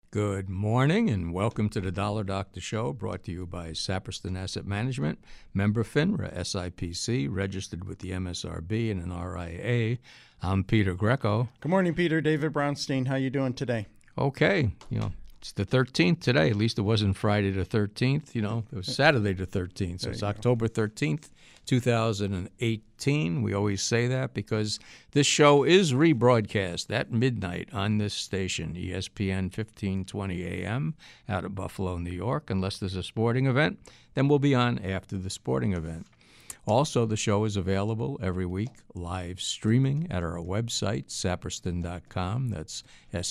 Good morning and welcome to the Dollar Doctor Show, brought to you by Saperston Asset Management, member FINRA, SIPC, registered with the MSRB and an RIA. I'm Peter Greco. Good morning, Peter. David Brownstein. How you doing today? Okay, it's the 13th today. At least it wasn't Friday the 13th. It was Saturday the 13th. So it's October 13th, 2018. We always say that because this show is rebroadcast at midnight on this station, ESPN 1520 AM, out of Buffalo, New York. Unless there's a sporting event, then we'll be on after the sporting event. Also, the show is available every week live streaming at our website, saperston.com. That's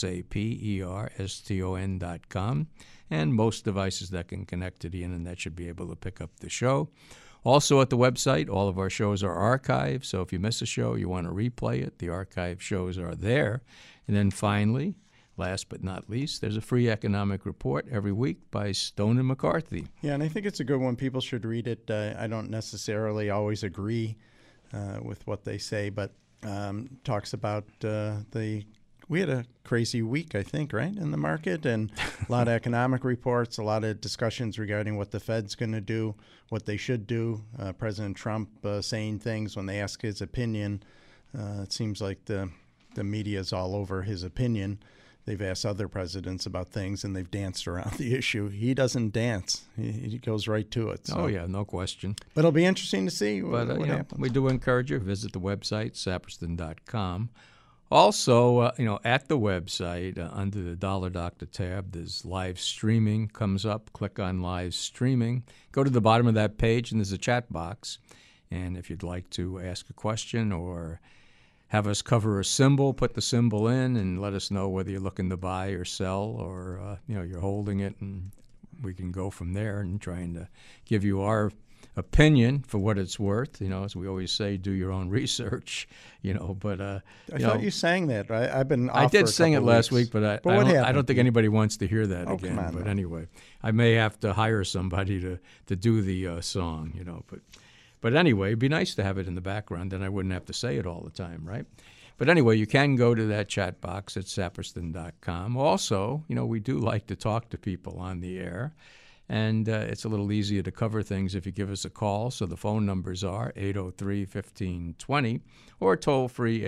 SAPERSTON.com. And most devices that can connect to the internet should be able to pick up the show. Also at the website, all of our shows are archived. So if you miss a show, you want to replay it, the archived shows are there. And then finally, last but not least, there's a free economic report every week by Stone and McCarthy. Yeah, and I think it's a good one. People should read it. I don't necessarily always agree with what they say, but talks about we had a crazy week, I think, right, in the market, and a lot of economic reports, a lot of discussions regarding what the Fed's going to do, what they should do. President Trump saying things when they ask his opinion. It seems like the media is all over his opinion. They've asked other presidents about things, and they've danced around the issue. He doesn't dance. He goes right to it. So. Oh, yeah, no question. But it'll be interesting to see what happens. We do encourage you. Visit the website, saperston.com. Also, at the website, under the Dollar Doctor tab, there's live streaming comes up. Click on live streaming. Go to the bottom of that page, and there's a chat box. And if you'd like to ask a question or have us cover a symbol, put the symbol in, and let us know whether you're looking to buy or sell, or you're holding it, and we can go from there and trying to give you our opinion for what it's worth. As we always say, do your own research. But I thought you sang that, right? I've been. I did sing it last week, but I don't think anybody wants to hear that again. Come on, but anyway, I may have to hire somebody to do the song. But anyway, it'd be nice to have it in the background, then I wouldn't have to say it all the time, right? But anyway, you can go to that chat box at saperston.com. Also, we do like to talk to people on the air, and it's a little easier to cover things if you give us a call. So the phone numbers are 803-1520 or toll-free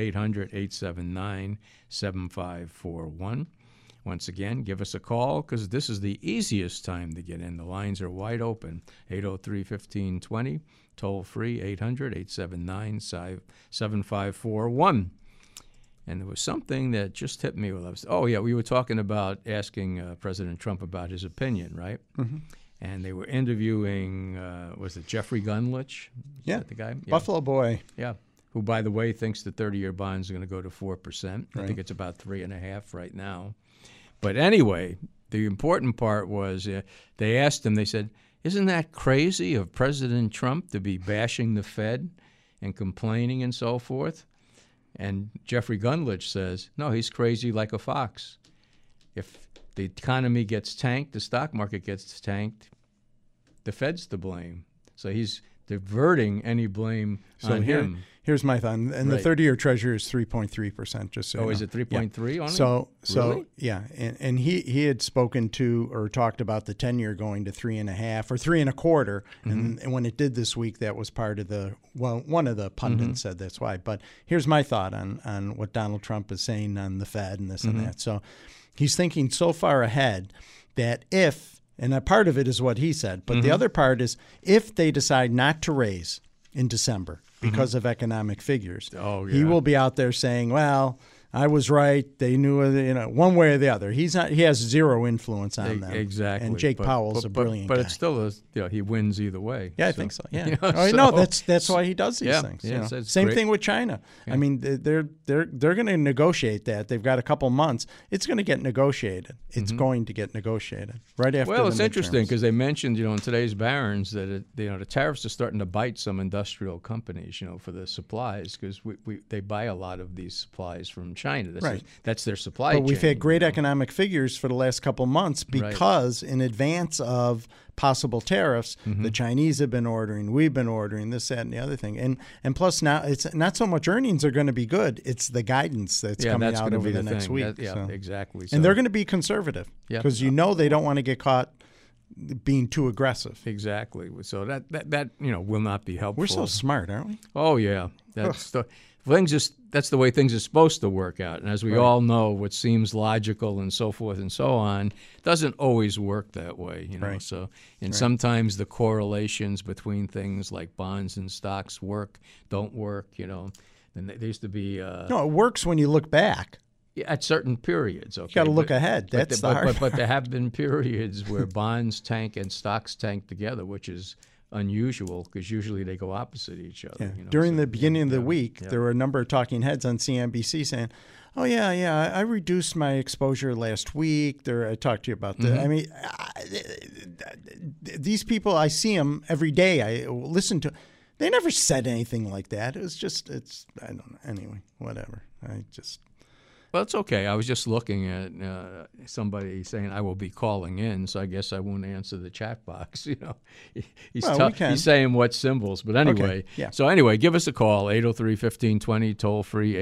800-879-7541. Once again, give us a call because this is the easiest time to get in. The lines are wide open, 803-1520. Toll-free, 800-879-7541. And there was something that just hit me while I was... Oh, yeah, we were talking about asking President Trump about his opinion, right? Mm-hmm. And they were interviewing, was it Jeffrey Gundlach? Yeah, the guy? Yeah. Buffalo boy. Yeah, who, by the way, thinks the 30-year bond is going to go to 4%. Right. I think it's about 3.5% right now. But anyway, the important part was they asked him, they said, isn't that crazy of President Trump to be bashing the Fed and complaining and so forth? And Jeffrey Gundlach says, no, he's crazy like a fox. If the economy gets tanked, the stock market gets tanked, the Fed's to blame. So he's diverting any blame on him. Here's my thought. And the 30-year Treasury is 3.3%, just so you know. Is it 3.3 yeah. on it? So really? Yeah. And he had spoken to or talked about the 10-year going to 3.5 or 3.25. Mm-hmm. And when it did this week, that was part of one of the pundits said that's why. But here's my thought on what Donald Trump is saying on the Fed and this and that. So he's thinking so far ahead that and a part of it is what he said, but the other part is if they decide not to raise in December because of economic figures, he will be out there saying, well, I was right. They knew, one way or the other. He has zero influence on them. Exactly. And Jake Powell's a brilliant guy. But it's still, he wins either way. Yeah, I think so. Yeah. That's why he does these things. Yeah, Same thing with China. Yeah. I mean, they're going to negotiate that. They've got a couple months. It's going to get negotiated. It's going to get negotiated right after. Well, it's interesting because they mentioned, in today's Barron's that the tariffs are starting to bite some industrial companies, for the supplies because they buy a lot of these supplies from China. Right. That's their supply chain. But we've had great economic figures for the last couple months because in advance of possible tariffs, the Chinese have been ordering, we've been ordering this, that, and the other thing. And plus now it's not so much earnings are going to be good, it's the guidance that's coming out over the next week. Exactly. And they're going to be conservative because they don't want to get caught being too aggressive. Exactly. So that will not be helpful. We're so smart, aren't we? Oh yeah. That's the way things are supposed to work out. And as we all know, what seems logical and so forth and so on doesn't always work that way, Right. So sometimes the correlations between things like bonds and stocks don't work, And there used to be No, it works when you look back. at certain periods. Okay, You got to look ahead. That's the hard but there have been periods where bonds tank and stocks tank together, which is unusual because usually they go opposite each other. Yeah. During the beginning of the week, there were a number of talking heads on CNBC saying, "Oh I reduced my exposure last week." I talked to you about that. I mean, these people, I see them every day. I listen to. They never said anything like that. It was just, I don't know. Anyway, whatever. Well, it's okay. I was just looking at somebody saying I will be calling in, so I guess I won't answer the chat box. He's saying what symbols, but anyway. Okay. Yeah. So anyway, give us a call, 803-1520, toll free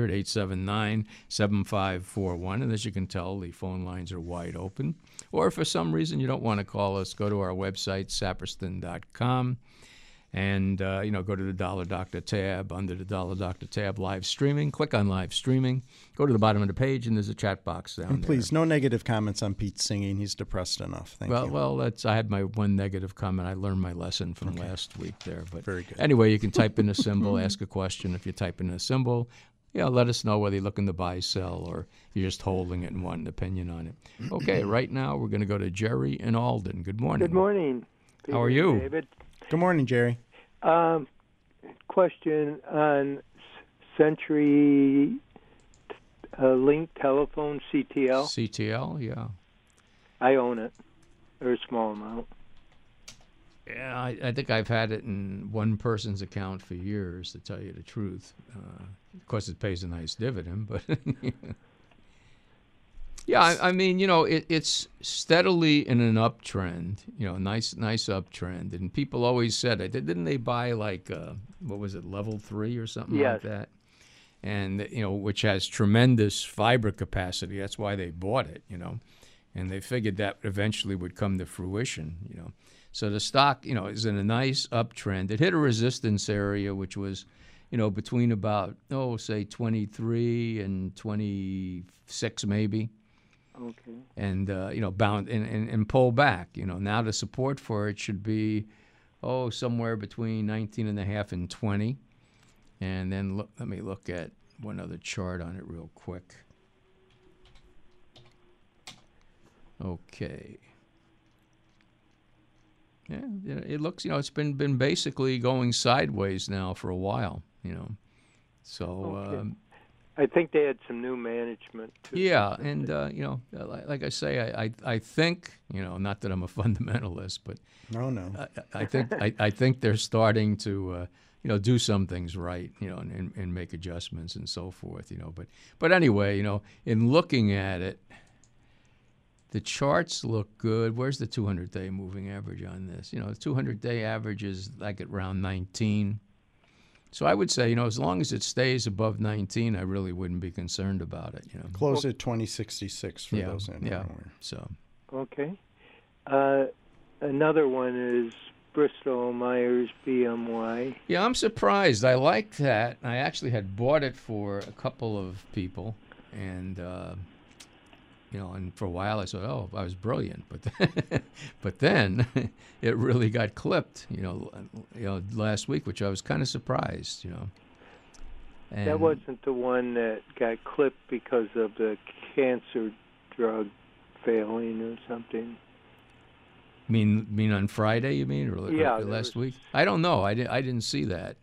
800-879-7541. And as you can tell, the phone lines are wide open. Or if for some reason you don't want to call us, go to our website, saperston.com. And, go to the Dollar Doctor tab. Under the Dollar Doctor tab, live streaming. Click on live streaming. Go to the bottom of the page, and there's a chat box down there. And please, no negative comments on Pete singing. He's depressed enough. Thank you. Well, I had my one negative comment. I learned my lesson from last week there. But very good. Anyway, you can type in a symbol, ask a question. If you type in a symbol, let us know whether you're looking to buy, sell, or you're just holding it and want an opinion on it. Okay, right now we're going to go to Jerry in Alden. Good morning. Good morning. How are you? David. Good morning, Jerry. Question on Century Link Telephone, CTL. CTL, yeah. I own it, or a small amount. Yeah, I think I've had it in one person's account for years, to tell you the truth. Of course, it pays a nice dividend, but... Yeah, I mean, it's steadily in an uptrend, nice uptrend. And people always said it. Didn't they buy what was it, Level 3 or something like that? And, which has tremendous fiber capacity. That's why they bought it, And they figured that eventually would come to fruition, So the stock, is in a nice uptrend. It hit a resistance area, which was, between about, say 23 and 26 maybe. Okay. And bound and pull back. Now the support for it should be, somewhere between 19.5 and 20. And then let me look at one other chart on it real quick. Okay. Yeah, it looks. It's been basically going sideways now for a while. So. Okay. I think they had some new management too. Yeah, and like I say, I think not that I'm a fundamentalist, but no, I think they're starting to do some things right, and make adjustments and so forth, But anyway, in looking at it, the charts look good. Where's the 200-day moving average on this? The 200-day average is like at around 19. So I would say, as long as it stays above 19, I really wouldn't be concerned about it. Close at 2066 for those in aware. So. Okay. Another one is Bristol Myers BMY. Yeah, I'm surprised. I like that. I actually had bought it for a couple of people, and and for a while I thought, I was brilliant, but then it really got clipped, last week, which I was kind of surprised, And that wasn't the one that got clipped because of the cancer drug failing or something. Mean on Friday? You mean, or last week? I don't know. I didn't see that.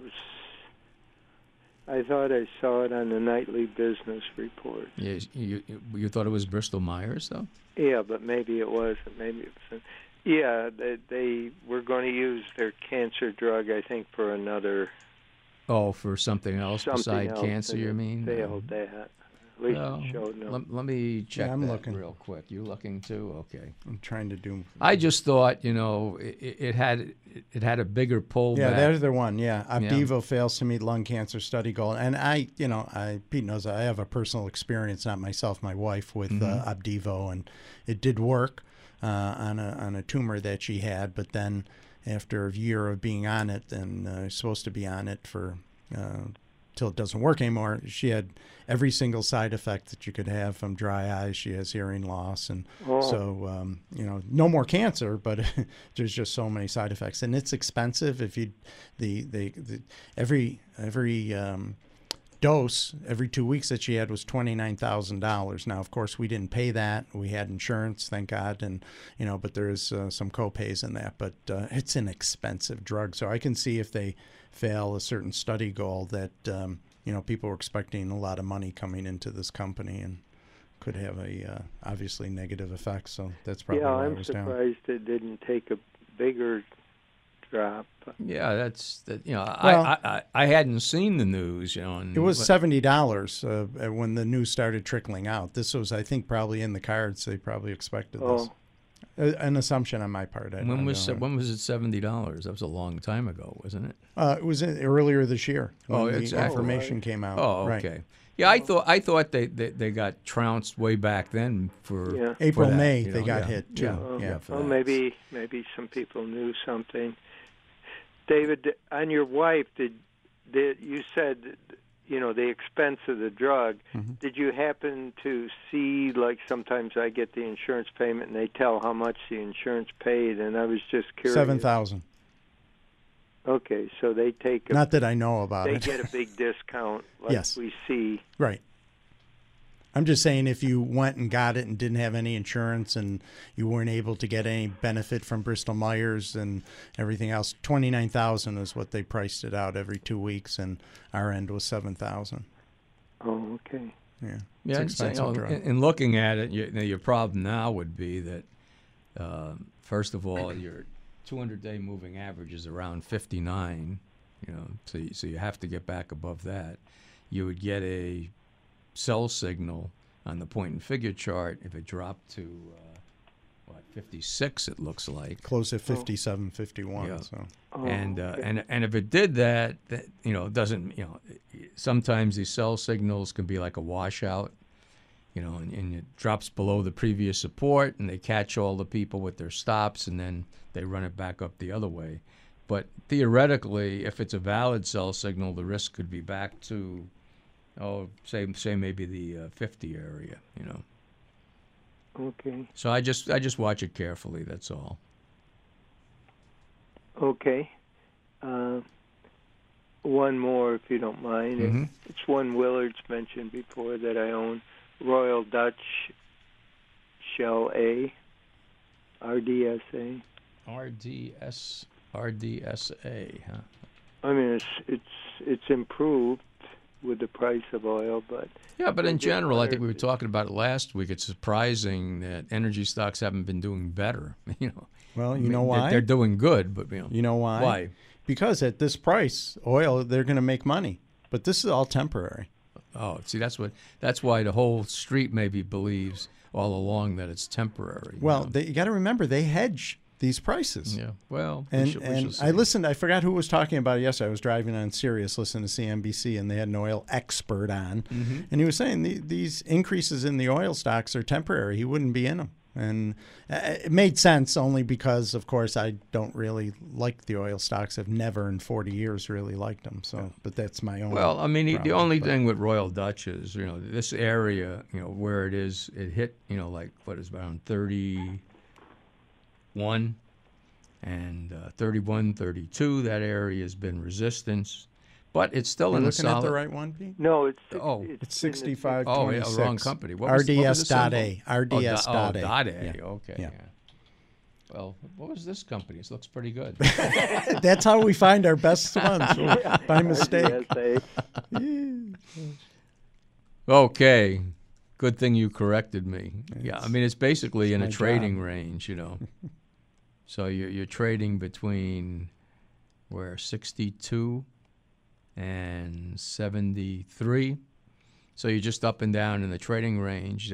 I thought I saw it on the nightly business report. Yeah, you thought it was Bristol Myers, though? Yeah, but maybe it wasn't. Maybe it was. Yeah, they were going to use their cancer drug, I think, for another Oh, for something else something beside else, cancer, and you it mean? failed that. At least Well, it showed no. let me check I'm that looking. real quick. You looking too? Okay. I'm trying to do. I just thought, it had a bigger pullback. Yeah, there's the one. Yeah, Opdivo fails to meet lung cancer study goal, and Pete knows I have a personal experience, not myself, my wife, with Opdivo, and it did work on a tumor that she had, but then after a year of being on it, and supposed to be on it for till it doesn't work anymore, she had every single side effect that you could have, from dry eyes. She has hearing loss, and so no more cancer, but there's just so many side effects, and it's expensive. If you every dose every 2 weeks that she had was $29,000. Now, of course, we didn't pay that. We had insurance, thank God, and but there's some co-pays in that. But it's an expensive drug, so I can see if they fail a certain study goal that people were expecting a lot of money coming into this company, and could have a obviously negative effect. So that's probably why it was down. I'm surprised it didn't take a bigger drop. Yeah, that's that. Well, I hadn't seen the news. And it was $70 when the news started trickling out. This was, I think, probably in the cards. They probably expected this. An assumption on my part. When was it $70? That was a long time ago, wasn't it? It was earlier this year when the exactly. information came out. Oh, okay. Right. Yeah, I thought they got trounced way back then for April, for that, May. They got hit too. For Well, that. maybe some people knew something. David, on your wife, did you said the expense of the drug? Mm-hmm. Did you happen to see, like, sometimes I get the insurance payment and they tell how much the insurance paid, and I was just curious. $7,000. Okay, so they take not that I know about they it. get a big discount, like Yes. we see. Right. I'm just saying, if you went and got it and didn't have any insurance and you weren't able to get any benefit from Bristol Myers and everything else, $29,000 is what they priced it out every 2 weeks, and our end was $7,000. Oh, okay. Yeah. Yeah, It's expensive drug. in looking at it, your problem now would be that, first of all, your 200-day moving average is around 59. So you have to get back above that. You would get a sell signal on the point and figure chart if it dropped to 56. It looks like Close at 57, 51. Yeah. So. and if it did that it doesn't. Sometimes these sell signals can be like a washout. And it drops below the previous support, and they catch all the people with their stops, and then they run it back up the other way. But theoretically, if it's a valid sell signal, the risk could be back to, say maybe the 50 area. Okay. So I just watch it carefully. That's all. Okay. One more, if you don't mind. Mm-hmm. It's one Willard's mentioned before that I own. Royal Dutch Shell A, RDSA. RDSA, huh? I mean, it's improved with the price of oil, but yeah. But in general, I think we were if- talking about it last week. It's surprising that energy stocks haven't been doing better. Well, I you mean, know why? They're doing good, but You know why? Why? Because at this price, oil, they're going to make money. But this is all temporary. Oh, see, that's why the whole street maybe believes all along that it's temporary. Well, you got to remember, they hedge these prices. Yeah. Well, we And shall see. I listened. I forgot who was talking about it yesterday. I was driving on Sirius, listening to CNBC, and they had an oil expert on, and he was saying these increases in the oil stocks are temporary. He wouldn't be in them, and it made sense only because, of course, I don't really like the oil stocks. I've never in 40 years really liked them. So, but that's my own. Well, I mean, the problem, only but- thing with Royal Dutch is, this area, where it is, it hit, like what is around 31 and 31, 32. That area has been resistance, but it's still You're in a looking at solid. the right one, Pete? No, it's Oh. It's in the 65. Oh, yeah, 26. wrong company. What was the RDS.A. symbol? RDS.A. dot A. Yeah. Okay. Yeah. Well, what was this company? It looks pretty good. That's how we find our best ones by mistake. RDSA. Okay. Good thing you corrected me. Yeah, I mean, it's basically in a my trading job. range, So you're trading between where 62 and 73. So you're just up and down in the trading range.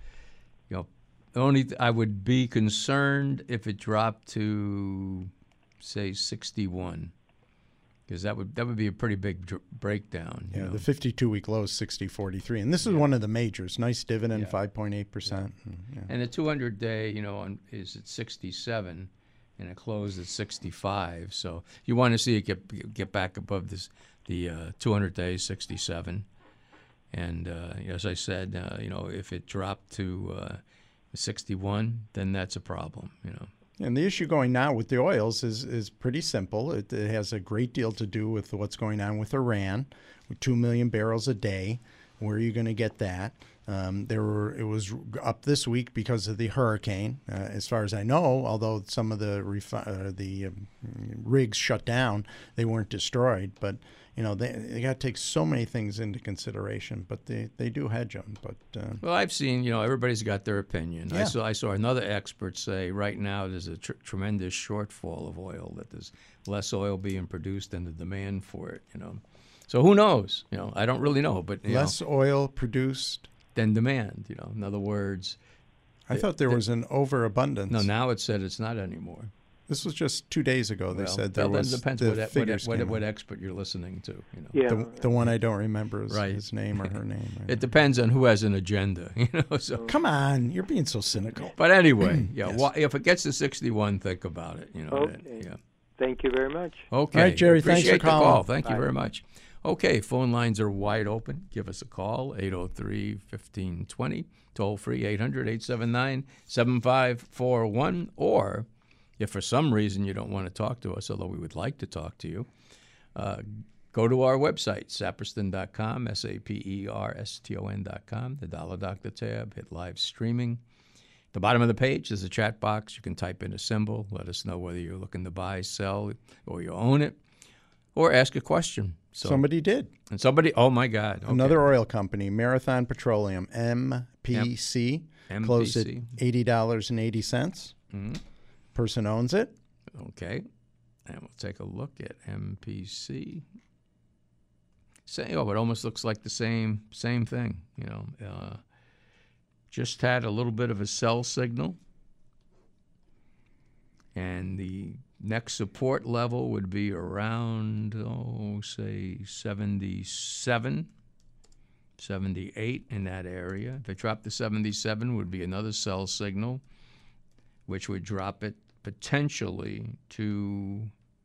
I would be concerned if it dropped to, say, 61, because that would be a pretty big breakdown. Yeah, the 52-week low is 60.43, and this is one of the majors. Nice dividend, 5.8%. Yeah. And the 200-day, is at 67, and it closed at 65. So you want to see it get back above the 200-day 67. And as I said, if it dropped to 61, then that's a problem. And the issue going now with the oils is pretty simple. It has a great deal to do with what's going on with Iran, with 2 million barrels a day. Where are you going to get that? It was up this week because of the hurricane, as far as I know. Although some of the rigs shut down, they weren't destroyed. But they got to take so many things into consideration. But they do hedge them. But well, I've seen everybody's got their opinion. Yeah. I saw another expert say right now there's a tremendous shortfall of oil, that there's less oil being produced than the demand for it. So who knows? I don't really know. But less oil produced than demand. In other words, I thought there was an overabundance. No, now it said it's not anymore. This was just 2 days ago. They said there was. It depends what expert you're listening to. Yeah. The one I don't remember is his name or her name. Right? It depends on who has an agenda. So come on, you're being so cynical. But anyway, if it gets to 61, think about it. Okay. Thank you very much. Okay. All right, Jerry. Appreciate Thanks for calling. the call. Thank you very much. Okay, phone lines are wide open. Give us a call, 803-1520, toll free, 800-879-7541, or if for some reason you don't want to talk to us, although we would like to talk to you, go to our website, saperston.com, SAPERSTON.com, the Dollar Doctor tab, hit live streaming. At the bottom of the page, there's a chat box. You can type in a symbol, let us know whether you're looking to buy, sell, or you own it, or ask a question. So, somebody did. And somebody, oh my God. Okay. Another oil company, Marathon Petroleum, MPC, closed at $80.80. Mm-hmm. Person owns it. Okay. And we'll take a look at MPC. It almost looks like the same thing. Just had a little bit of a sell signal. And the next support level would be around, say 77, 78 in that area. If it dropped to 77, would be another sell signal, which would drop it potentially to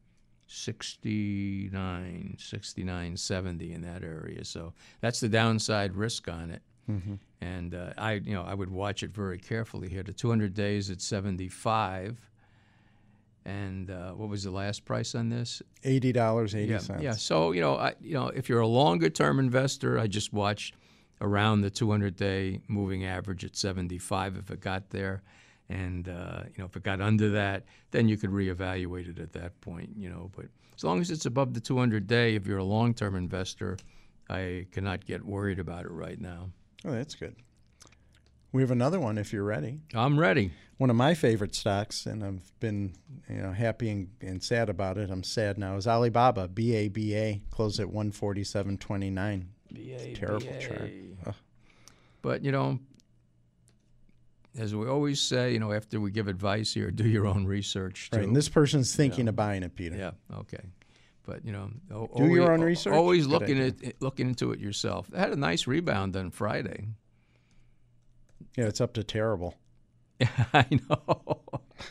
69, 70 in that area. So that's the downside risk on it. Mm-hmm. And I would watch it very carefully here. The 200 days at 75. And what was the last price on this? $80.80. Yeah. So if you're a longer-term investor, I just watch around the 200-day moving average at 75 if it got there, and if it got under that, then you could reevaluate it at that point. But as long as it's above the 200-day, if you're a long-term investor, I cannot get worried about it right now. Oh, that's good. We have another one if you're ready. I'm ready. One of my favorite stocks, and I've been happy and sad about it. I'm sad now. Is Alibaba, BABA, closed at 147.29. Terrible chart. Ugh. But as we always say, after we give advice here, do your own research too. Right, and this person's thinking of buying it, Peter. Yeah. Okay. But do your own research. Always Good looking into it yourself. It had a nice rebound on Friday. Yeah, it's up to terrible. I know.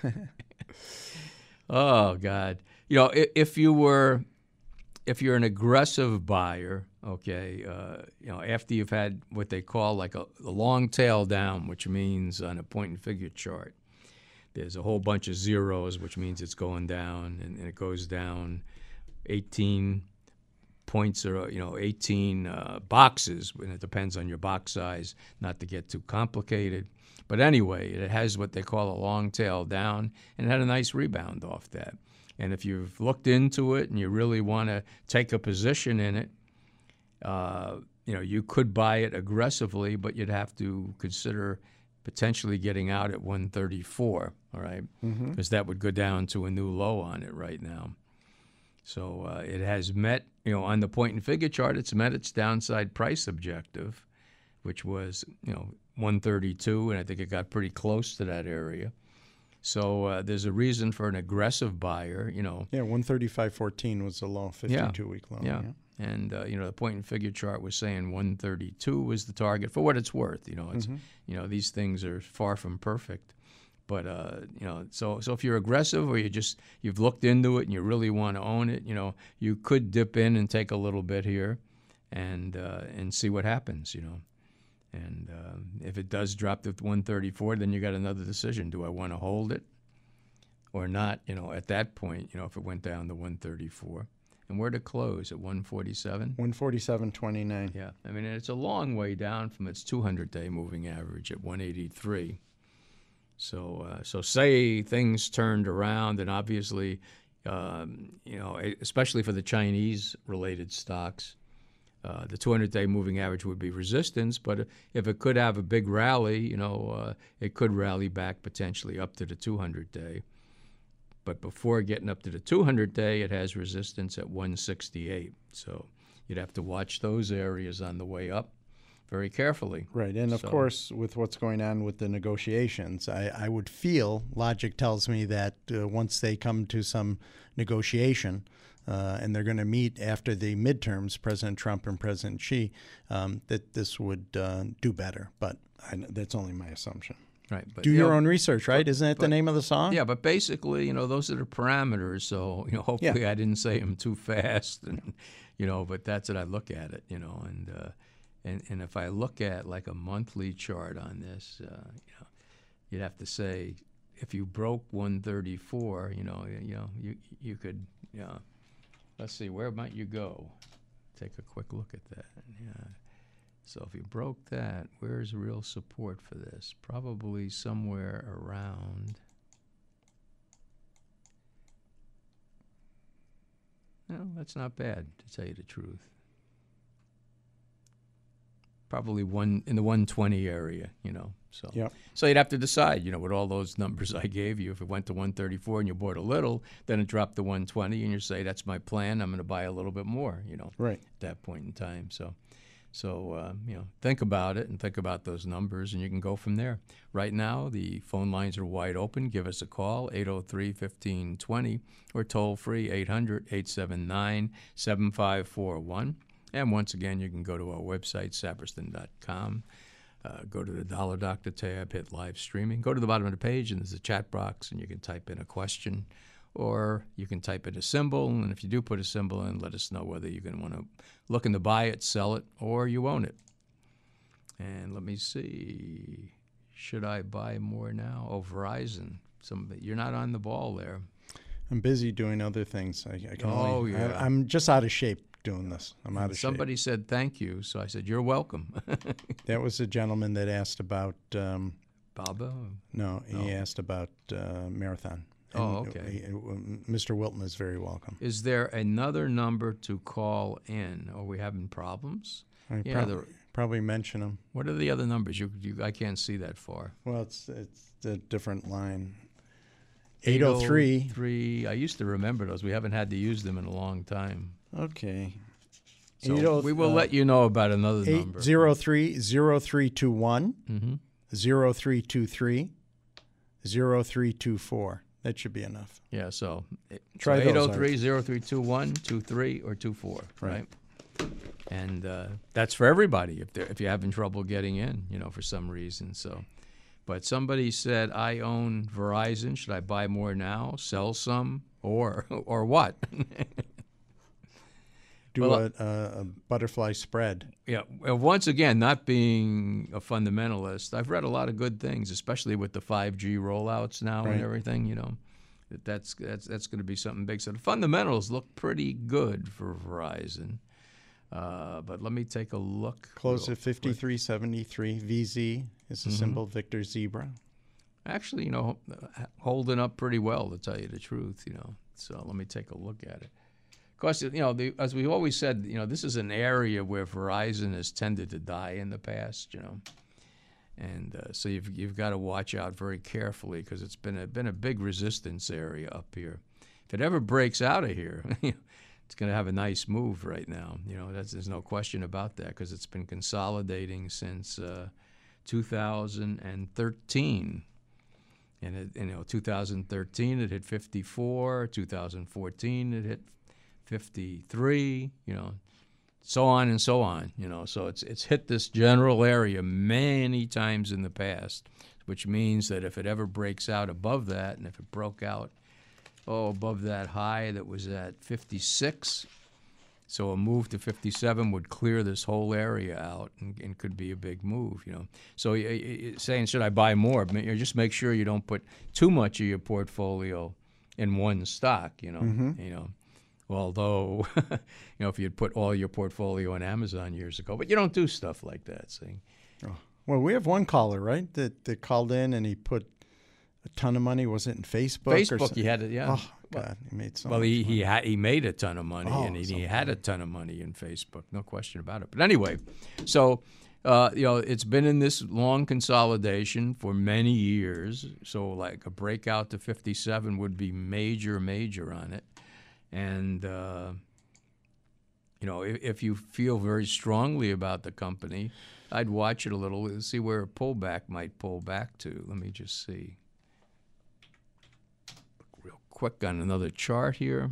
Oh God! If you're an aggressive buyer, okay, after you've had what they call like a long tail down, which means on a point and figure chart, there's a whole bunch of zeros, which means it's going down, and it goes down 18 points or 18 boxes, and it depends on your box size, not to get too complicated. But anyway, it has what they call a long tail down, and it had a nice rebound off that. And if you've looked into it and you really want to take a position in it, you could buy it aggressively, but you'd have to consider potentially getting out at 134, all right? Because that would go down to a new low on it right now. So it has met, on the point and figure chart, it's met its downside price objective, which was, 132, and I think it got pretty close to that area. So there's a reason for an aggressive buyer, Yeah, 135.14 was the low, 52-week low. Yeah. And, the point and figure chart was saying 132 was the target for what it's worth. It's, these things are far from perfect. But, so if you're aggressive or you've looked into it and you really want to own it, you could dip in and take a little bit here and see what happens, And if it does drop to 134, then you got another decision. Do I want to hold it or not, at that point, if it went down to 134? And where'd it close? At 147? 147.29. Yeah. I mean, it's a long way down from its 200-day moving average at 183. So say things turned around, and obviously, especially for the Chinese-related stocks, the 200-day moving average would be resistance. But if it could have a big rally, it could rally back potentially up to the 200-day. But before getting up to the 200-day, it has resistance at 168. So you'd have to watch those areas on the way up very carefully. Right. And of course, with what's going on with the negotiations, I would feel, logic tells me that once they come to some negotiation, and they're going to meet after the midterms, President Trump and President Xi, that this would do better. But that's only my assumption. Right. But, do your own research, right? Isn't that the name of the song? Yeah, but basically, those are the parameters. So, hopefully I didn't say them too fast, and but that's what I look at it, and if I look at like a monthly chart on this, you'd have to say if you broke 134, you could, let's see, where might you go? Take a quick look at that. Yeah. So if you broke that, where's real support for this? Probably somewhere around. No, that's not bad, to tell you the truth. Probably in the 120 area, So, yep. So you'd have to decide, with all those numbers I gave you. If it went to 134 and you bought a little, then it dropped to 120, and you say, that's my plan. I'm going to buy a little bit more, right. At that point in time. So think about it and think about those numbers, and you can go from there. Right now, the phone lines are wide open. Give us a call, 803-1520, or toll-free, 800-879-7541. And once again, you can go to our website, saperston.com, go to the Dollar Doctor tab, hit live streaming, go to the bottom of the page, and there's a chat box, and you can type in a question, or you can type in a symbol, and if you do put a symbol in, let us know whether you're going to want to looking to buy it, sell it, or you own it. And let me see, should I buy more now? Oh, Verizon. You're not on the ball there. I'm busy doing other things. Yeah. I'm just out of shape doing this. I'm out of shape. Somebody said thank you, so I said, you're welcome. That was a gentleman that asked about... Baba? No, he asked about marathon. Okay. Mr. Wilton is very welcome. Is there another number to call in? Are we having problems? Probably mention them. What are the other numbers? I can't see that far. Well, it's a different line. 803. I used to remember those. We haven't had to use them in a long time. Okay. So we will let you know about another number. 803-0321, 0323, 0324. That should be enough. Yeah, so try 803-0321, 23, or 24, right? And that's for everybody if you're having trouble getting in, for some reason. So, but somebody said, I own Verizon. Should I buy more now, sell some, or what? Do a butterfly spread. Yeah. Well, once again, not being a fundamentalist, I've read a lot of good things, especially with the 5G rollouts now and everything. That's going to be something big. So the fundamentals look pretty good for Verizon. But let me take a look. Close at 53.73. VZ is the symbol, Victor Zebra. Actually, holding up pretty well, to tell you the truth. So let me take a look at it. Of course, as we always said, this is an area where Verizon has tended to die in the past, and so you've got to watch out very carefully because it's been a big resistance area up here. if it ever breaks out of here, it's going to have a nice move right now. There's no question about that because it's been consolidating since 2013. And 2013 it hit 54, 2014 it hit 53, so on and so on, So it's hit this general area many times in the past, which means that if it ever breaks out above that, and if it broke out above that high that was at 56, so a move to 57 would clear this whole area out and could be a big move, So saying, should I buy more? Just make sure you don't put too much of your portfolio in one stock, Although, if you'd put all your portfolio in Amazon years ago, but you don't do stuff like that. See? Oh. Well, we have one caller, right, that called in and he put a ton of money. Was it in Facebook? Facebook, he had it, yeah. Oh, God, he made so well, much money. he made a ton of money, and he had a ton of money in Facebook, no question about it. But anyway, so it's been in this long consolidation for many years. So like a breakout to 57 would be major on it, and if you feel very strongly about the company, I'd watch it a little and see where a pullback might pull back to. Let me just see. Quick on another chart here.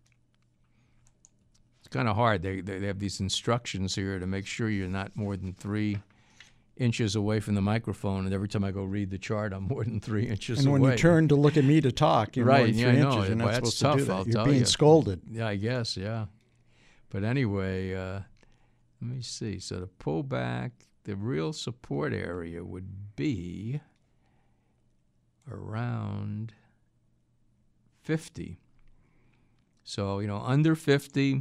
It's kind of hard. They have these instructions here to make sure you're not more than 3 inches away from the microphone. And every time I go read the chart, I'm more than 3 inches away. And when you turn to look at me to talk, you're right, more than 3 inches. No, you're not that's supposed tough, to do that. I'll You're tell being you. scolded. Yeah, I guess, yeah. But anyway, let me see. So the pullback, the real support area would be around 50. So, under 50,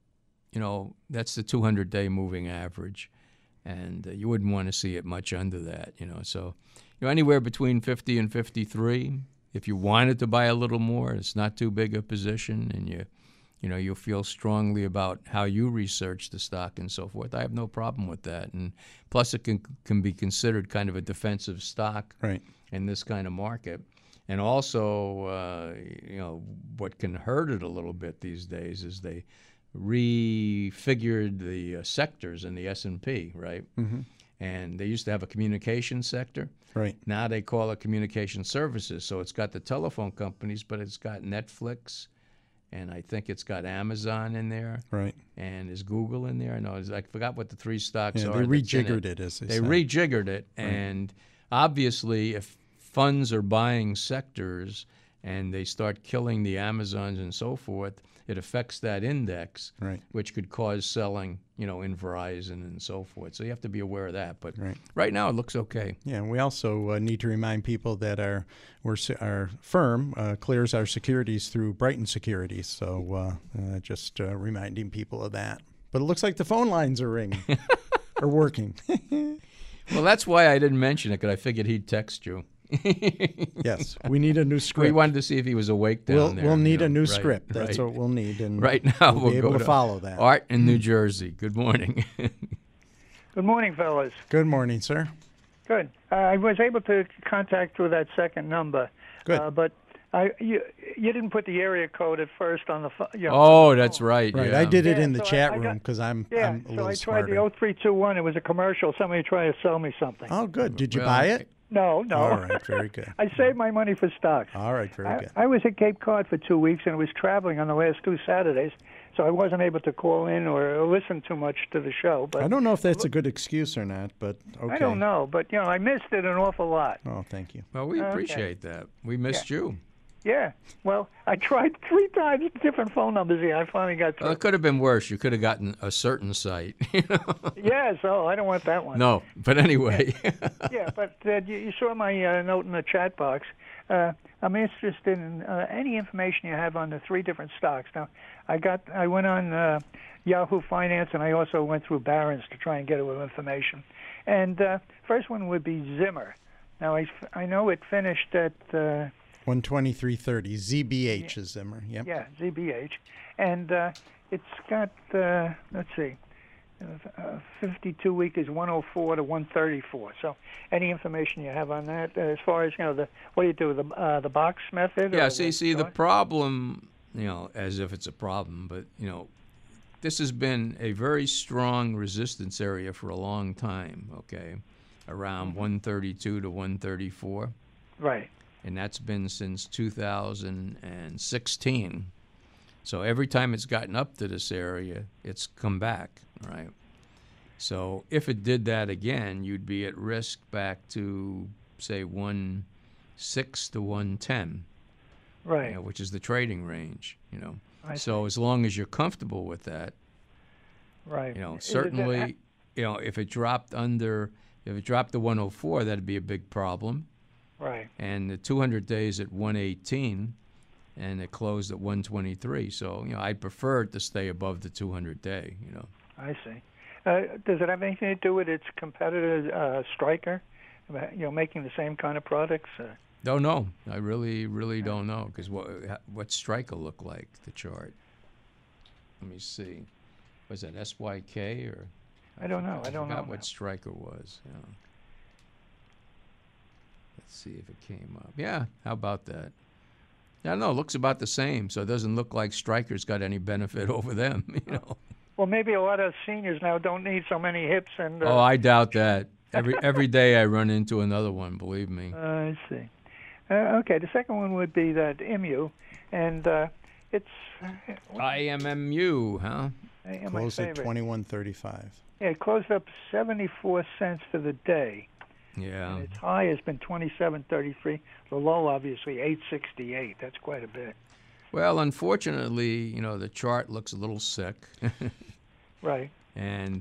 that's the 200-day moving average. And you wouldn't want to see it much under that, So, anywhere between 50 and 53, if you wanted to buy a little more, it's not too big a position, and you'll feel strongly about how you research the stock and so forth. I have no problem with that. And plus, it can be considered kind of a defensive stock in this kind of market. And also, what can hurt it a little bit these days is they refigured the sectors in the S&P, right? Mm-hmm. And they used to have a communication sector. Right. Now they call it communication services. So it's got the telephone companies, but it's got Netflix, and I think it's got Amazon in there. Right. And is Google in there? No, I forgot what the 3 stocks are. They rejiggered it, as they say. They rejiggered it, right. And obviously if funds are buying sectors and they start killing the Amazons and so forth, it affects that index, right. which could cause selling, in Verizon and so forth. So you have to be aware of that. But right now it looks okay. Yeah, and we also need to remind people that our firm clears our securities through Brighton Securities. So just reminding people of that. But it looks like the phone lines are ringing, are working. Well, that's why I didn't mention it, because I figured he'd text you. Yes, we need a new script. We wanted to see if he was awake down there. We'll need a new script. That's what we'll need. And right now we'll be able to follow that. Art in New Jersey. Good morning. Good morning, fellas. Good morning, sir. Good. I was able to contact through that second number. Good. But you didn't put the area code at first on the phone. Oh, that's right. Right. Yeah. I did it in the chat room because I'm a little so I tried smarter. the 0321. It was a commercial. Somebody tried to sell me something. Oh, good. Did you buy it? No. All right. Very good. I saved my money for stocks. All right. Very good. I was at Cape Cod for 2 weeks, and I was traveling on the last 2 Saturdays, so I wasn't able to call in or listen too much to the show. But I don't know if that's a good excuse or not, but okay. I don't know, but I missed it an awful lot. Oh, thank you. Well, we appreciate that. We missed you. Yeah. Well, I tried 3 times different phone numbers here. I finally got through. Well, it could have been worse. You could have gotten a certain site. Yeah, so I don't want that one. No, but anyway. Yeah, but you saw my note in the chat box. I'm interested in any information you have on the 3 different stocks. Now, I went on Yahoo Finance, and I also went through Barron's to try and get a little information. And first one would be Zimmer. Now, I know it finished at 123.30. ZBH is Zimmer. Yep. Yeah, ZBH. And it's got, let's see, 52-week is 104 to 134. So any information you have on that as far as, what do you do, the box method? Yeah, see, the problem as if it's a problem, but, this has been a very strong resistance area for a long time, okay, around 132 to 134. Right. And that's been since 2016. So every time it's gotten up to this area, it's come back, right? So if it did that again, you'd be at risk back to, say, 106 to 110, Right. which is the trading range, I So as long as you're comfortable with that, Right. certainly, if it dropped to 104, that'd be a big problem. Right. And the 200 days at 118, and it closed at 123. So, I'd prefer it to stay above the 200-day, I see. Does it have anything to do with its competitor, Stryker? Making the same kind of products? Don't know. I really don't know, because what's Stryker look like, the chart? Let me see. Was that SYK or? I don't know. I don't know. I forgot what Stryker was. Let's see if it came up. Yeah, how about that? Yeah, no, it looks about the same, so it doesn't look like Stryker's got any benefit over them, Well, maybe a lot of seniors now don't need so many hips and. Oh, I doubt that. Every day I run into another one, believe me. I see. Okay, the second one would be that IMU, and it's. IMMU, huh? Closed at 21.35. Yeah, it closed up 74 cents for the day. Yeah. And its high has been 27.33. The low, obviously, 8.68. That's quite a bit. Well, unfortunately, the chart looks a little sick. Right. And,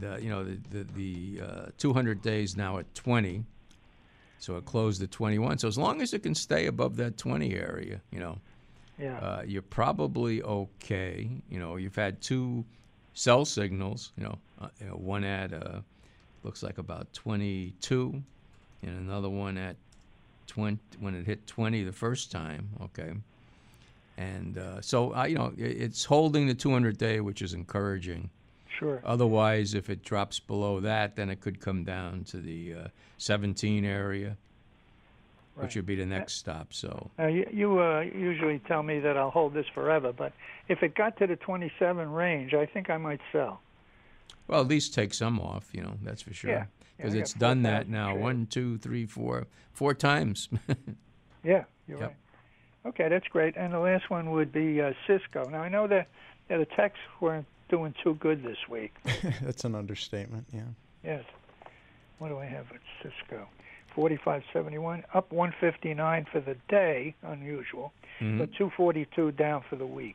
the 200 days now at 20, so it closed at 21. So as long as it can stay above that 20 area, Yeah. you're probably okay. You've had two sell signals, one at looks like about 22, and another one at 20 when it hit 20 the first time, okay? And so, it's holding the 200-day, which is encouraging. Sure. Otherwise, if it drops below that, then it could come down to the 17 area, Right. which would be the next stop. So You usually tell me that I'll hold this forever, but if it got to the 27 range, I think I might sell. well, at least take some off, that's for sure. Yeah. Because I it's got done that 4,000 now shares. 1, 2, 3, 4 times. Yeah, you're Yep. right. Okay, that's great. And the last one would be Cisco. Now, I know that the techs weren't doing too good this week. That's an understatement, yeah. Yes. What do I have at Cisco? 45.71, up 159 for the day, unusual, but 242 down for the week.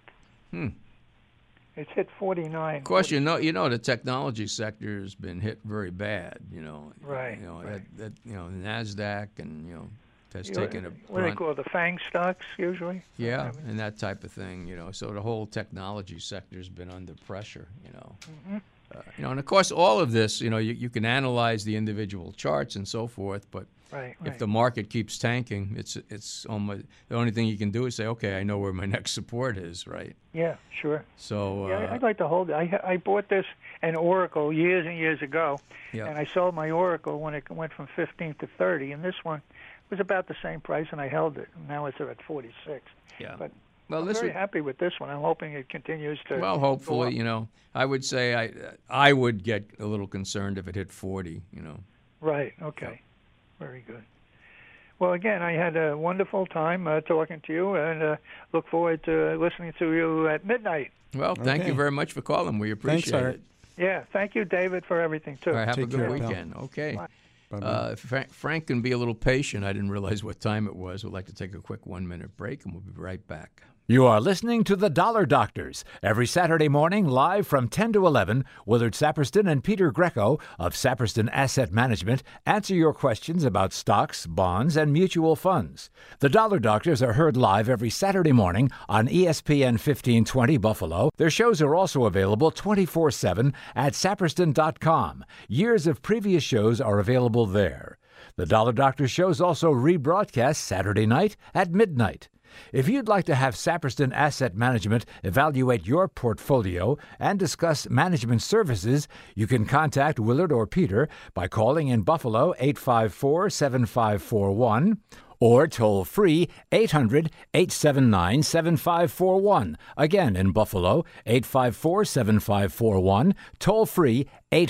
It's hit 49. Of course, the technology sector has been hit very bad. Right, That NASDAQ and has You- taken a what do they brunt. call it, the FANG stocks usually? Yeah, and that type of thing. So the whole technology sector's been under pressure. And of course, all of this, you can analyze the individual charts and so forth, but Right. if the market keeps tanking, it's almost the only thing you can do is say, okay, I know where my next support is, right? Yeah, sure. So Yeah, I'd like to hold it. I bought this in Oracle years and years ago, Yeah. and I sold my Oracle when it went from 15 to 30, and this one was about the same price, and I held it. Now it's at 46. yeah. But Well, I'm this very would, happy with this one. I'm hoping it continues to. well, hopefully, go up. I would say I would get a little concerned if it hit 40. Right. Okay. Very good. Well, again, I had a wonderful time talking to you, and look forward to listening to you at midnight. Well, thank you Okay. very much for calling. We appreciate Art. it. Yeah. Thank you, David, for everything too. All right, have a Take good care, pal. weekend. Okay. Bye. Bye-bye. Frank can be a little patient. I didn't realize what time it was. We'd like to take a quick 1-minute break, and we'll be right back. You are listening to The Dollar Doctors, every Saturday morning live from 10 to 11. Willard Saperston and Peter Greco of Saperston Asset Management answer your questions about stocks, bonds, and mutual funds. The Dollar Doctors are heard live every Saturday morning on ESPN 1520 Buffalo. Their shows are also available 24/7 at saperston.com. Years of previous shows are available there. The Dollar Doctor shows also rebroadcast Saturday night at midnight. If you'd like to have Saperston Asset Management evaluate your portfolio and discuss management services, you can contact Willard or Peter by calling in Buffalo 854-7541 or toll free 800-879-7541. Again, in Buffalo, 854-7541, toll free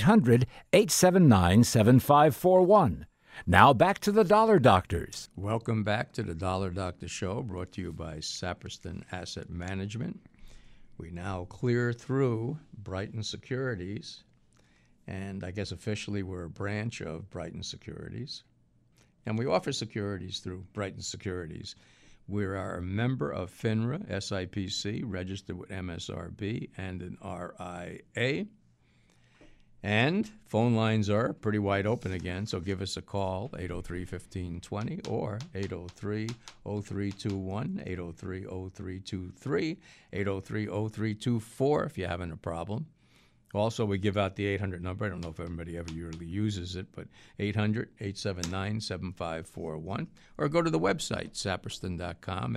800-879-7541. Now back to the Dollar Doctors. Welcome back to the Dollar Doctor Show, brought to you by Saperston Asset Management. We now clear through Brighton Securities, and I guess officially we're a branch of Brighton Securities. And we offer securities through Brighton Securities. We are a member of FINRA, SIPC, registered with MSRB and an RIA. And phone lines are pretty wide open again, so give us a call, 803-1520 or 803-0321, 803-0323, 803-0324 if you're having a problem. Also, we give out the 800 number. I don't know if everybody ever really uses it, but 800-879-7541. Or go to the website, saperston.com,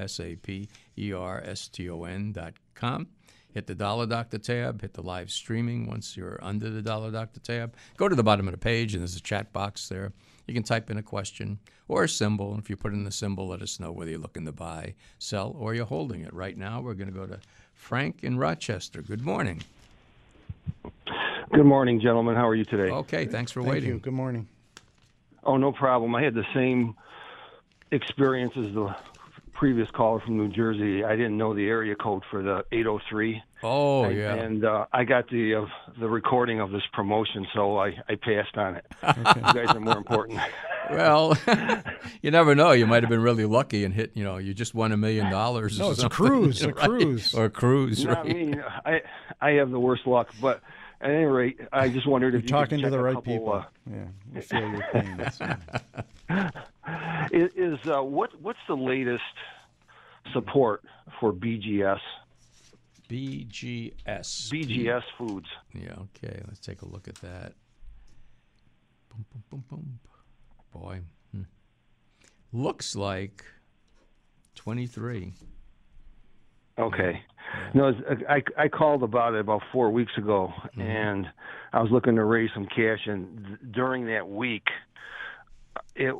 SAPERSTON.com. Hit the Dollar Doctor tab, hit the live streaming once you're under the Dollar Doctor tab. Go to the bottom of the page, and there's a chat box there. You can type in a question or a symbol. If you put in the symbol, let us know whether you're looking to buy, sell, or you're holding it. Right now, we're going to go to Frank in Rochester. Good morning. Good morning, gentlemen. How are you today? Okay, thanks for Thank waiting. you. Good morning. Oh, no problem. I had the same experience as the previous caller from New Jersey. I didn't know the area code for the 803. Oh, yeah. And I got the recording of this promotion, so I passed on it. You guys are more important. Well, you never know. You might have been really lucky and hit, you just won $1 million or something. No, it's a cruise, right? cruise. Or a cruise, Not right? me. I have the worst luck, but at any rate, I just wondered if You're you talking could to check the a right couple, people. Yeah, we feel your pain. What's the latest support for BGS? BGS. BGS Foods. Yeah, okay. Let's take a look at that. Boom, boom, boom, boom. Boy. Looks like 23. Okay. No, I called about it about 4 weeks ago, and I was looking to raise some cash, and during that week, it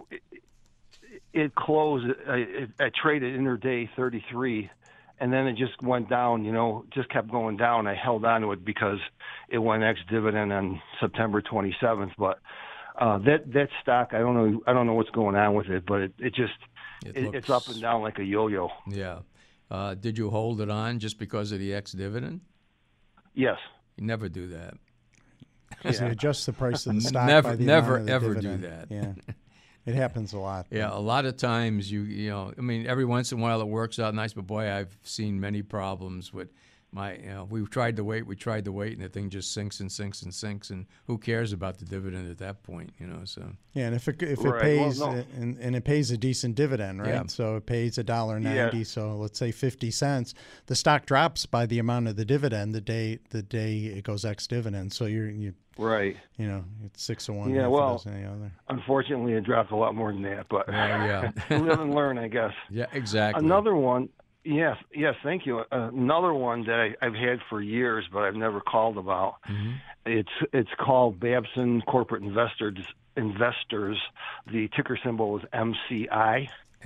closed. I traded intraday 33, and then it just went down. Just kept going down. I held on to it because it went ex-dividend on September 27th. But that stock, I don't know what's going on with it, but it's up and down like a yo-yo. Yeah. Did you hold it on just because of the ex-dividend? Yes. You never do that. Because they adjust the price of the stock Never, by the never, amount of the ever dividend. do that. Yeah, it happens a lot. Yeah, a lot of times every once in a while it works out nice, but boy, I've seen many problems with we've tried to wait, and the thing just sinks and sinks and sinks, and who cares about the dividend at that point, So Yeah, and if it Right. pays Well, no. and it pays a decent dividend, right? Yeah. So it pays $1.90. Yeah. So let's say 50 cents. The stock drops by the amount of the dividend the day it goes ex-dividend. So you Right. it's 6 to 1. Yeah, half a well, dozen the other. Unfortunately, it dropped a lot more than that, but yeah. live and learn, I guess. Yeah, exactly. Another one, yes, thank you. Another one that I've had for years, but I've never called about. It's called Babson Corporate Investors. The ticker symbol is MCI.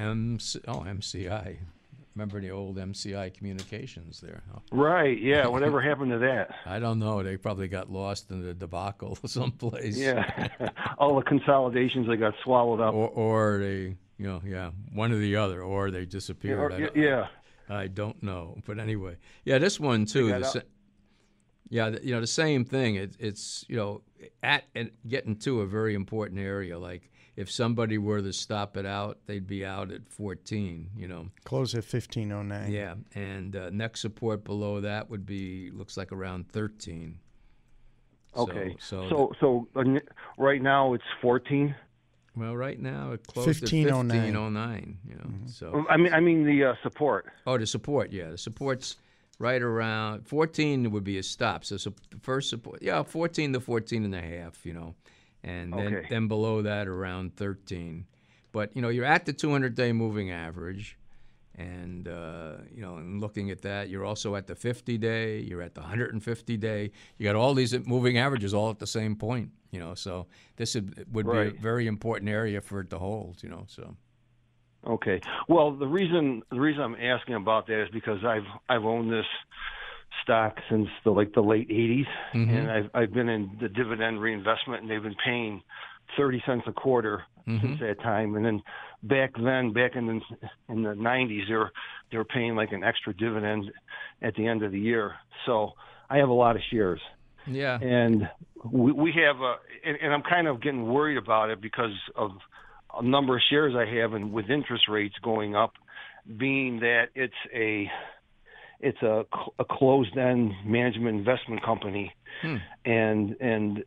MCI. Remember the old MCI Communications there? Huh? Right. Yeah. Whatever happened to that? I don't know. They probably got lost in the debacle someplace. Yeah. All the consolidations, they got swallowed up. Or they, one or the other, or they disappeared. Yeah. I don't know, but anyway, yeah, this one too. The same thing. It's at and getting to a very important area. Like if somebody were to stop it out, they'd be out at 14. Close at 15.09. Yeah, and next support below that would be looks like around 13. Okay. So right now it's 14. Well, right now it closed at 15.09. So I mean the support. Oh, the support, yeah. The support's right around 14 would be a stop. So the first support, 14 to 14 and a half, and then below that around 13. But you're at the 200-day moving average, and and looking at that, you're also at the 50-day. You're at the 150-day. You got all these moving averages all at the same point. So this would be a very important area for it to hold. So. Okay. Well, the reason I'm asking about that is because I've owned this stock since the late '80s, and I've been in the dividend reinvestment, and they've been paying 30 cents a quarter since that time. And then back in the '90s, they were paying like an extra dividend at the end of the year. So I have a lot of shares. Yeah. And we have and I'm kind of getting worried about it because of a number of shares I have, and with interest rates going up, being that it's a closed-end management investment company, and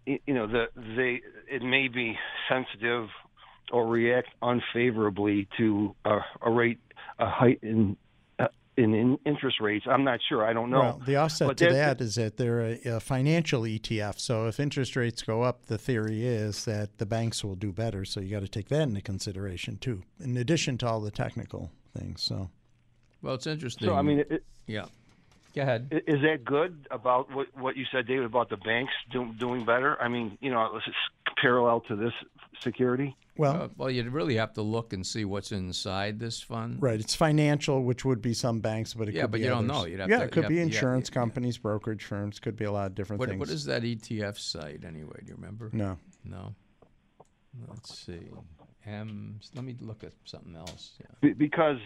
it may be sensitive or react unfavorably to a height in interest rates. I'm not sure. I don't know. Well, the offset to that is that they're a financial ETF. So if interest rates go up, the theory is that the banks will do better. So you got to take that into consideration too, in addition to all the technical things. So, well, it's interesting. So I mean, yeah. Go ahead. Is that good about what you said, David, about the banks doing better? I mean, it's parallel to this security. Well, you'd really have to look and see what's inside this fund. Right. It's financial, which would be some banks, but it could be you don't others. know. It could be insurance companies, brokerage firms. Could be a lot of different things. What is that ETF site anyway? Do you remember? No. Let's see. Let me look at something else. Yeah. Because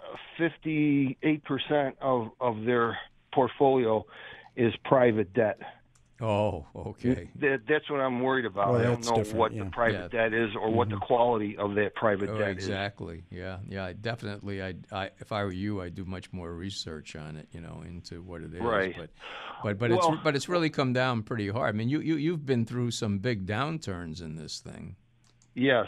58% of their portfolio is private debt. Oh, okay. That's what I'm worried about. Well, I don't know what the private debt is or what the quality of that private debt exactly. is. Exactly. Yeah. Definitely. I if I were you, I'd do much more research on it. Into what it is. Right. But it's really come down pretty hard. I mean, you've been through some big downturns in this thing. Yes.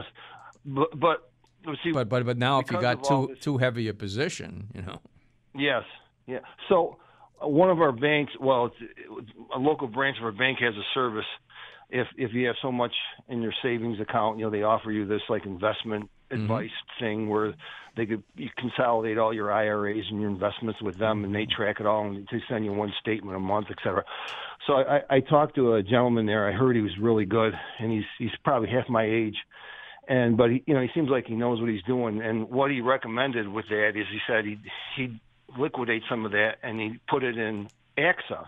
But let's see. But now if you got too heavy a position, Yes. Yeah. So one of our banks, it's a local branch of our bank, has a service. If you have so much in your savings account, they offer you this like investment advice thing where you consolidate all your IRAs and your investments with them, and they track it all, and they send you one statement a month, et cetera. So I talked to a gentleman there. I heard he was really good, and he's probably half my age. But he seems like he knows what he's doing. And what he recommended with that is he said he'd liquidate some of that and he put it in AXA.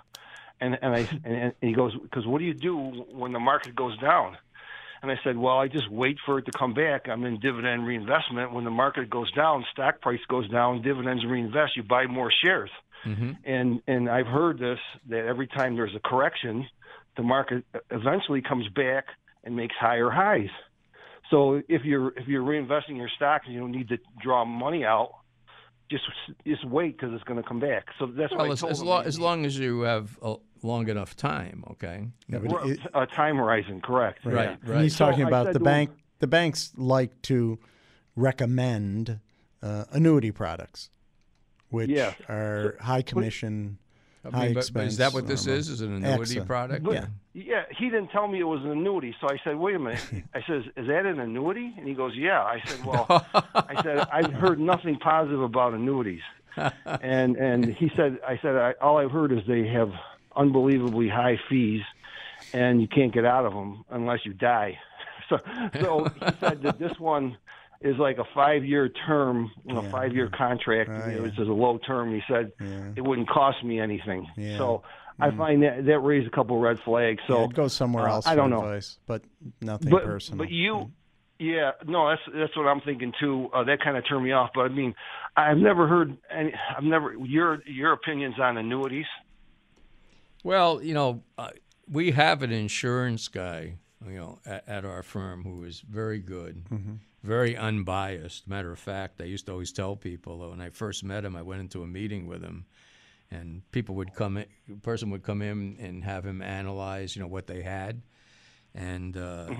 And he goes, because what do you do when the market goes down? And I said, well, I just wait for it to come back. I'm in dividend reinvestment. When the market goes down, stock price goes down, dividends reinvest, you buy more shares. And I've heard that every time there's a correction, the market eventually comes back and makes higher highs. So if you're reinvesting your stock and you don't need to draw money out, just wait because it's going to come back. So that's what I told him. As long as you have a long enough time, okay. Yeah, a time horizon, correct? Right. And he's talking about the bank. The banks like to recommend annuity products, which are high commission. High expense. But is that what this is? Is an annuity product? But, yeah, he didn't tell me it was an annuity. So I said, wait a minute. I said, is that an annuity? And he goes, yeah. I said, well, I've heard nothing positive about annuities. And he said, all I've heard is they have unbelievably high fees, and you can't get out of them unless you die. So he said that this one is like a 5-year term, 5-year contract. It's a low term. He said it wouldn't cost me anything. Yeah. So I find that raised a couple of red flags. So it goes somewhere else. I don't know, advice, but nothing personal. But you, that's what I'm thinking too. That kind of turned me off. But I mean, I've never heard your opinions on annuities. Well, we have an insurance guy, at our firm who is very good. Very unbiased. Matter of fact, I used to always tell people when I first met him, I went into a meeting with him, and a person would come in and have him analyze, what they had, and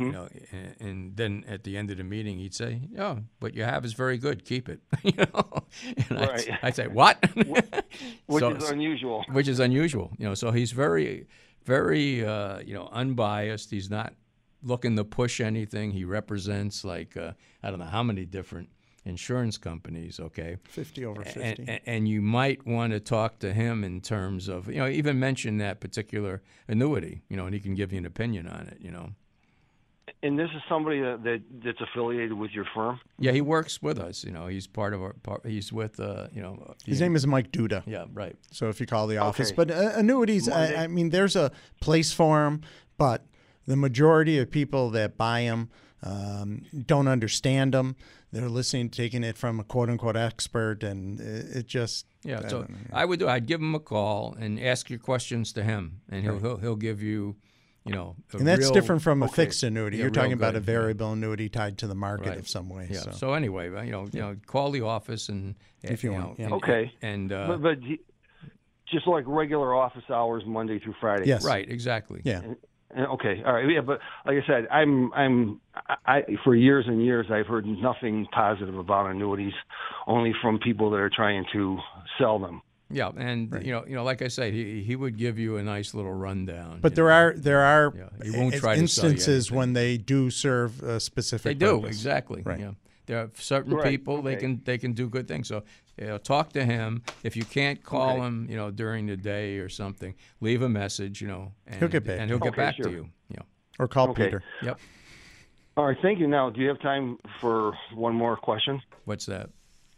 and then at the end of the meeting, he'd say, "Oh, what you have is very good. Keep it." And right. I'd say, "What?" Which is unusual. Which is unusual. So he's very, very, unbiased. He's not looking to push anything. He represents I don't know how many different insurance companies, okay? 50 over 50. And you might want to talk to him in terms of, even mention that particular annuity, and he can give you an opinion on it, And this is somebody that's affiliated with your firm? Yeah, he works with us. He's part of he's with, His name is Mike Duda. Yeah, right. So if you call the office. Okay. But annuities, I mean, there's a place for them, but the majority of people that buy them don't understand them. They're taking it from a quote-unquote expert, and it just... Yeah, so I'd give him a call and ask your questions to him, and he'll give you, and that's different from a fixed annuity. Yeah, You're talking real about good, a variable annuity tied to the market Right. of some way. Yeah. So. So anyway, call the office and If you want, yeah. Okay. And But just like regular office hours, Monday through Friday. Yes. right, exactly. Yeah. Okay. All right. Yeah, but like I said, I for years and years I've heard nothing positive about annuities, only from people that are trying to sell them. Yeah, and like I say, he would give you a nice little rundown. But there are he won't try to instances sell you when they do serve a specific They do purpose. exactly. Right. Yeah, there are certain Right, people they can do good things. So talk to him. If you can't call him, during the day or something, leave a message. And He'll get back and he'll to get you. back Sure. to you. Yeah. Or call Okay. Peter. Yep. All right. Thank you. Now, do you have time for one more question? What's that?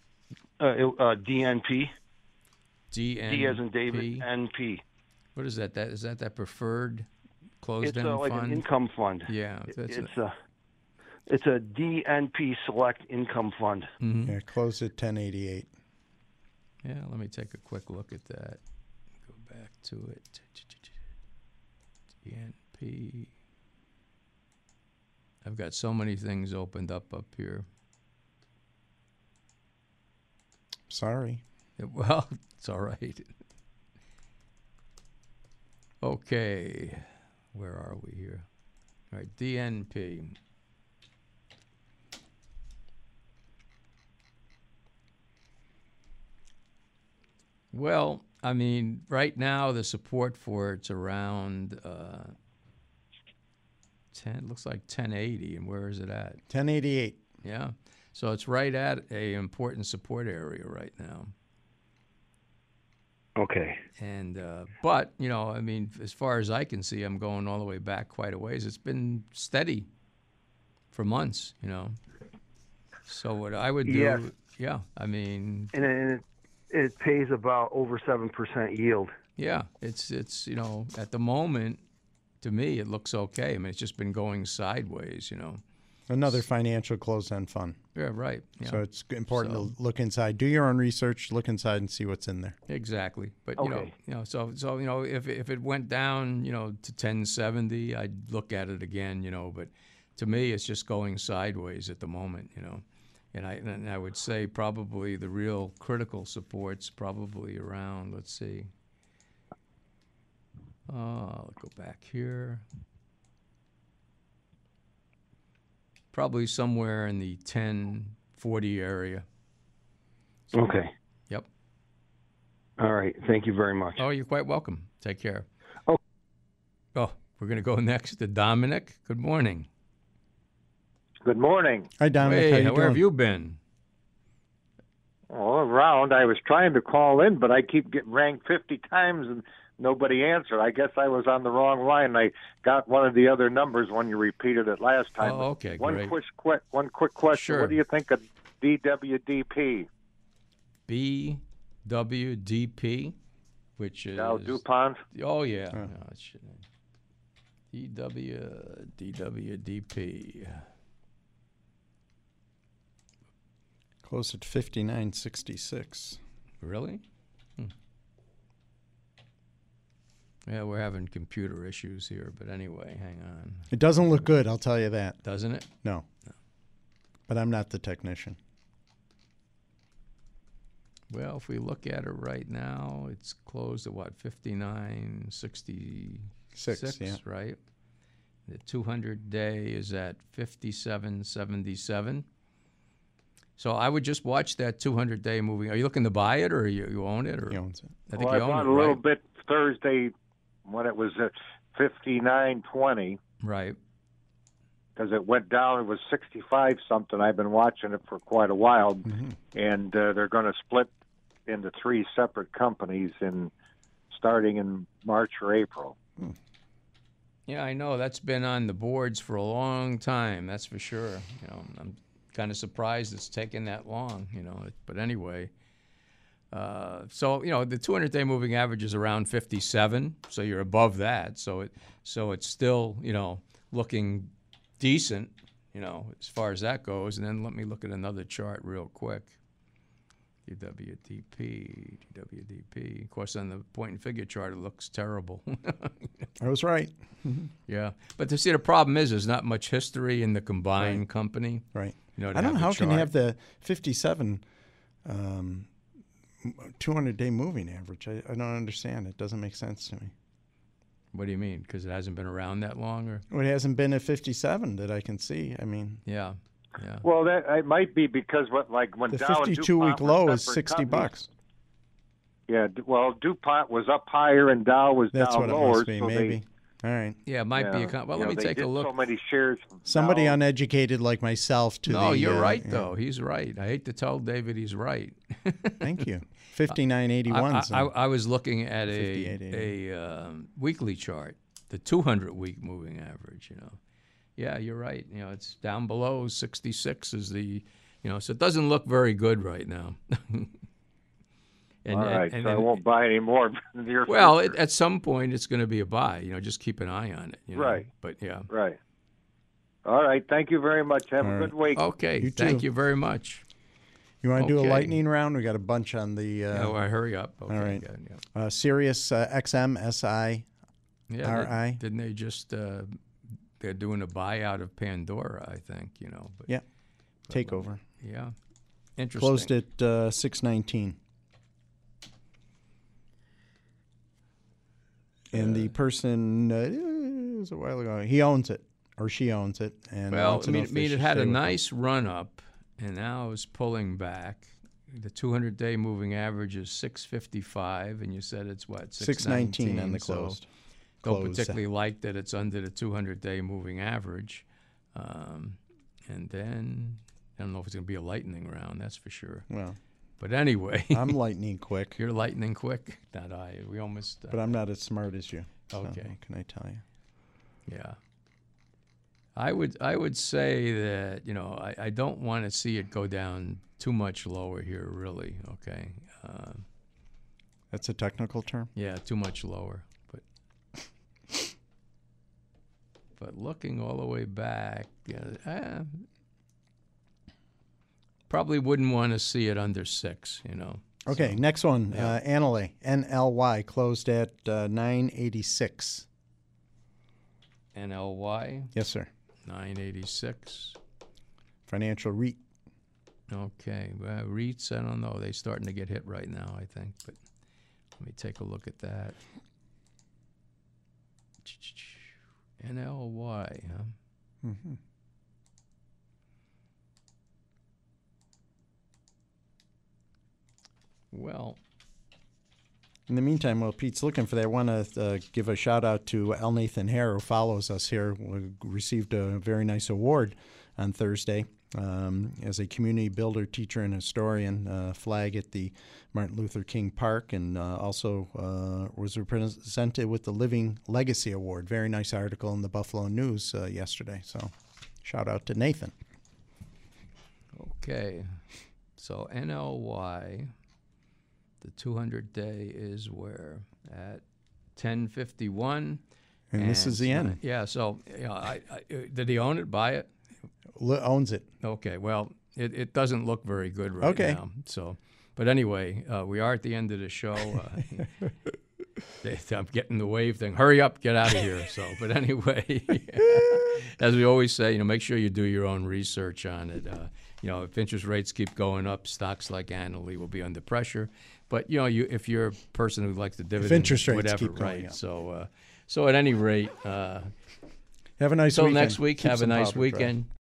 DNP. DNP. D as in David. NP. What is that? Is that preferred It's closed-end like fund? an income fund. Yeah. It's a DNP Select Income Fund. Mhm. Yeah, closed at 1088. Yeah. Let me take a quick look at that. Go back to it. DNP. I've got so many things opened up here. Sorry. Well, it's all right. Okay. Where are we here? All right, DNP. Well, I mean, right now the support for it's around 10. Looks like 1080, and where is it at? 1088. Yeah, so it's right at a important support area right now. Okay. And but I mean, as far as I can see, I'm going all the way back quite a ways. It's been steady for months. So what I would do, Yes. yeah, I mean, And it pays about over 7% yield. yeah, it's at the moment, to me, it looks okay. I mean, it's just been going sideways. Another financial closed-end fund. Yeah, right. Yeah. So it's important to look inside. Do your own research, look inside, and see what's in there. Exactly, but Okay. so if it went down, to 1070, I'd look at it again, But to me, it's just going sideways at the moment, And I would say probably the real critical support's probably around. Let's see. I'll go back here. Probably somewhere in the 1040 area. Okay. Yep. All right. Thank you very much. Oh, you're quite welcome. Take care. Oh. Oh, we're going to go next to Dominic. Good morning. Good morning. Hi, Dominic. Hey, how you where have doing? you been? All around. I was trying to call in, but I keep getting rang 50 times and nobody answered. I guess I was on the wrong line. I got one of the other numbers when you repeated it last time. Oh, okay, One great. One quick question. Sure. What do you think of DWDP? BWDP, which is Dow DuPont? Oh yeah. No, it shouldn't. DWDP. Closed at 5966. Really? Yeah, we're having computer issues here, but anyway, hang on. It doesn't look good, I'll tell you that. Doesn't it? No. But I'm not the technician. Well, if we look at it right now, it's closed at what, 59.66, yeah. right? The 200-day is at 57.77. So I would just watch that 200-day moving. Are you looking to buy it, or you own it? Or He owns it. I think Well, you I own bought it, a little right? bit Thursday when it was at 59.20 Right. because it went down. It was 65 something. I've been watching it for quite a while, and they're going to split into 3 separate companies starting in March or April. Yeah, I know. That's been on the boards for a long time. That's for sure. I'm kind of surprised it's taken that long. But anyway, so the 200-day moving average is around 57. So you're above that. So it's still looking decent. As far as that goes. And then let me look at another chart real quick. DWDP. Of course, on the point and figure chart, it looks terrible. I was right. Yeah, but to see the problem is there's not much history in the combined company. Right. To I don't know have how the can you chart. have the 57 200-day moving average. I don't understand. It doesn't make sense to me. What do you mean? Because it hasn't been around that long, or? Well, it hasn't been at 57 that I can see. I mean, Yeah. Well, that it might be because when the Dow and 52-week DuPont were low is separate $60. companies. Yeah, well, DuPont was up higher and Dow was That's down what it lower. must be. so Maybe. All right. Yeah, it might be a. Well, let me they take did a look. So many shares. From Somebody Dow. uneducated like myself to No, the. you're right though. He's right. I hate to tell David he's right. Thank you. 59.81. I was looking at 58.80. a weekly chart, the 200-week moving average. Yeah, you're right. It's down below 66 is the. So it doesn't look very good right now. All right, so I won't buy any more. Well, at some point it's going to be a buy. Just keep an eye on it. Right. But yeah. Right. All right. Thank you very much. Have a good week. Okay. You Thank too. you very much. You want to do a Okay. lightning round? We got a bunch on the. Yeah, well, hurry up. Okay, all right. good, yeah. Sirius XM SI. Yeah, RI. didn't they just? They're doing a buyout of Pandora, I think. But, Yeah. Takeover. Yeah. Interesting. Closed at 6.19. And the person, it was a while ago, he owns it, or she owns it. And Well, wants to know if they it should had stay a with it. nice run up, and now it's pulling back. The 200-day moving average is 655, and you said it's what? 6.19 on the so closed. don't Close. particularly like that it's under the 200-day moving average. And then I don't know if it's going to be a lightning round, that's for sure. Well, But anyway, I'm lightning quick, you're lightning quick. Not I. We almost. but I'm not as smart as you. So Okay. what can I tell you? Yeah. I would say that I don't want to see it go down too much lower here, really. Okay. That's a technical term. Yeah, too much lower, but looking all the way back, probably wouldn't want to see it under 6. Okay, So, next one. yeah. NLY closed at 986. NLY Yes, sir. 986. Financial REIT. Okay, well, REITs, I don't know. They're starting to get hit right now, I think. But let me take a look at that. NLY, huh? Mm-hmm. Well, In the meantime, while Pete's looking for that, I want to give a shout out to L. Nathan Hare, who follows us here. We received a very nice award on Thursday as a community builder, teacher, and historian, flag at the Martin Luther King Park, and also was represented with the Living Legacy Award. Very nice article in the Buffalo News yesterday. So shout out to Nathan. okay. So NLY, the 200-day is where? At 1051. And this is the end. Yeah, so did he own it, buy it? Owns it. Okay, well, it doesn't look very good right Okay. now. So, but anyway, we are at the end of the show. I'm getting the wave thing. Hurry up, get out of here. So, but anyway, as we always say, make sure you do your own research on it. If interest rates keep going up, stocks like Annaly will be under pressure. But if you're a person who likes the dividend, interest rates whatever, keep going right? up. So at any rate, Have a nice till weekend. next week. Keep Have a some nice powder dry. weekend.